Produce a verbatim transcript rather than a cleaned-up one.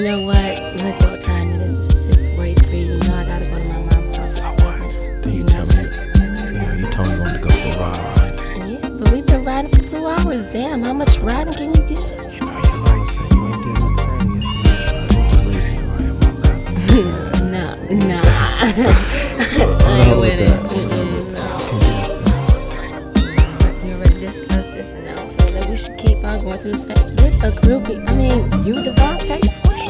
know what? Look what time it is. It's six forty-three. You know I gotta go to my mom's house at seven. Then you tell me, you know, you told me you wanted to go for a ride, right? Yeah, but we've been riding for two hours. Damn, how much riding can you get? You know, you know what I'm saying? You ain't there with that yet. You know, so I need to leave here right in my lap. Nah, nah. I ain't with it. You already discussed this, and I don't feel that we should keep on going through the same. Get a groupie. I mean, you, Devontae, sweet.